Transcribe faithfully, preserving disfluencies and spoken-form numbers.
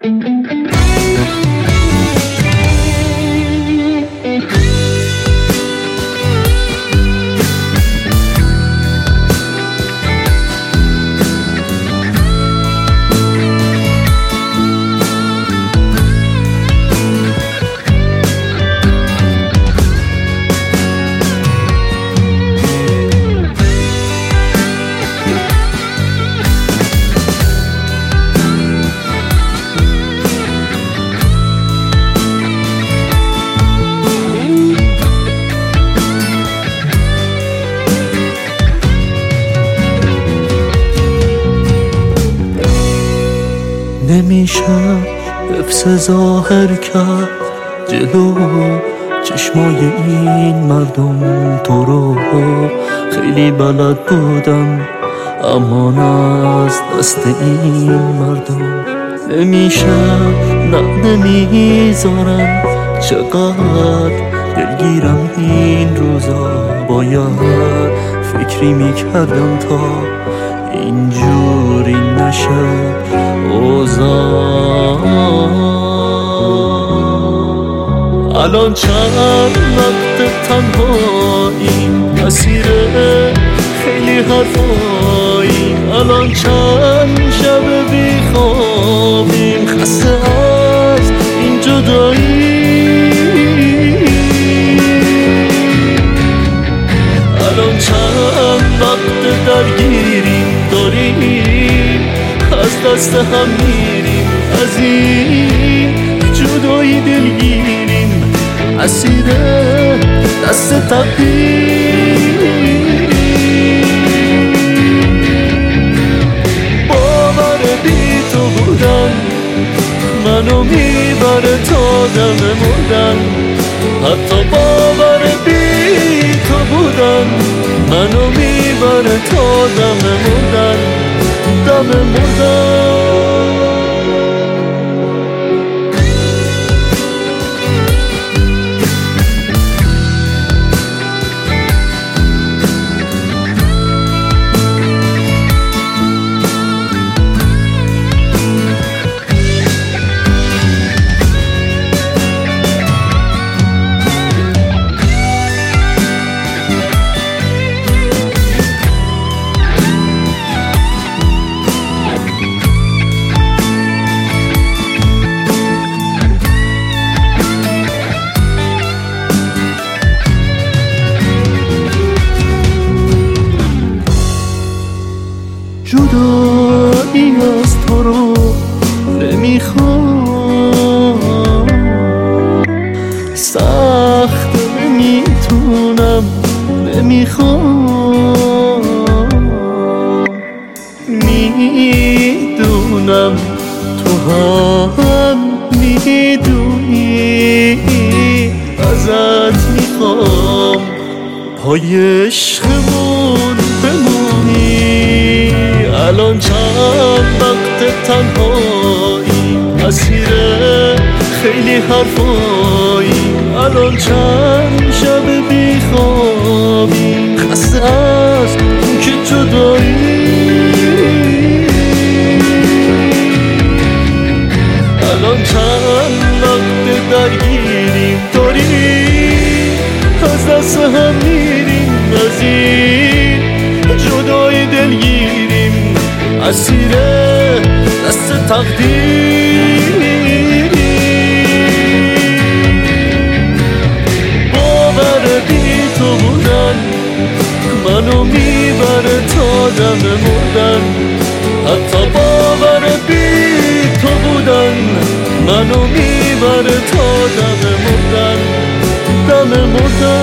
نمیشه حفظ ظاهر کرد جلو چشمای این مردم. تو رو خیلی بلد بودم اما نه از دست این مردم. نمیشه نه نمیذارم چقدر دلگیرم این روزا. باید فکری میکردم تا اینجوری نشه اوضاع. الان چند وقت تنهاییم، مسیر خیلی حرفاییم. الان چند شب بیخوابیم، خسته از این جدایی. الان چند وقت درگیریم، داریم از دست هم میریم. از این جدایی دلگیریم، اسیر دست تقدیر. باور بی تو بودن منو میبره تا دم مردن. حتی باور بی تو بودن منو میبره تا دم مردن. دم مردن. جدایی از تو رو نمیخوام، سخت نمیتونم نمیخوام. میدونم تو هم میدونی ازت میخوام پای عشقمون بمونی. الان چند وقت تنهایی، اسیر خیلی حرفایی. الان چند شب بیخوابی، خسته از اون که جدایی. الان چند وقت درگیریم، داریم از دست هم میریم. از این جدایی دلگیریم، اسیر دست تقدیر. باور بی تو بودن منو میبره تا دم مردن. حتی باور بی تو بودن منو میبره تا دم مردن. دم مردن.